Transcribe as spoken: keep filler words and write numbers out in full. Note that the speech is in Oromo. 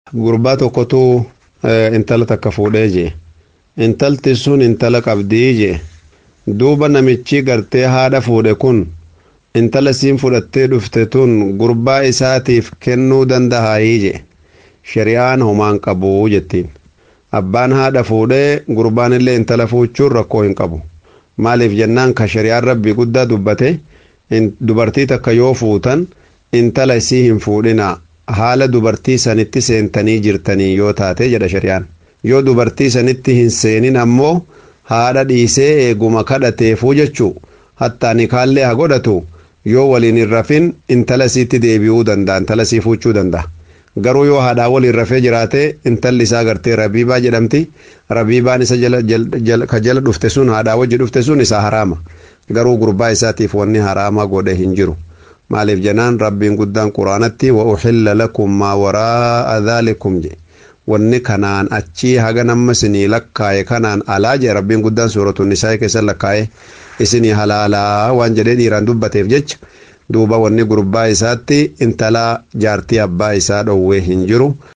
gurbaa tokkotu intala takka fuudhee jee intalti sun intala qabdii jee duuba namichi gartee haadha fuudhe kun intala siin fudhattee dhufte tun gurbaa isaatiif kennuu dandahaayii jee shari'aan homaan qabuu jettiin. Abbaan haadha fuudhee gurbaan illee intala fuuchuun rakkoo hin qabu. Maaliif jennaan ka shari'aan rabbii guddaa dubbate dubartii takka yoo fuutan intala isii hin fuudhina haala dubartii sanitti seentanii jirtanii yoo taate jedha shari'aan. Yoo dubartii sanitti hin seenin ammoo haadha dhiisee eeguma kadhateefuu jechuu hattaa nikaallee haa godhatu yoo waliin hin rafin intala isiitti deebi'uu danda'a intala isii fuuchuu danda'a. Garuu yoo haadhaa waliin rafee jiraate intalli isaa gartee rabiibaa jedhamti. Rabiibaan isa jala jala ka jala dhufte sun haadhaa wajji dhufte sun isaa haraama. Garuu gurbaa isaatiif wanni haraama godhe hin jiru. Maaliif jennaan rabbiin guddaan quraanatti wa uhilla lakum maa waraa'a dhaalikum je wanni kanaan achii haga nama isinii lakkaaye kanaan alaa je rabbiin guddaan suuratu nisaa keessa lakkaaye isinii halaalaa waan jedhee dhiiraan dubbateef jecha duuba wanni gurbaa isaatti intala jaartii abbaa isaa dhowwee hin jiru.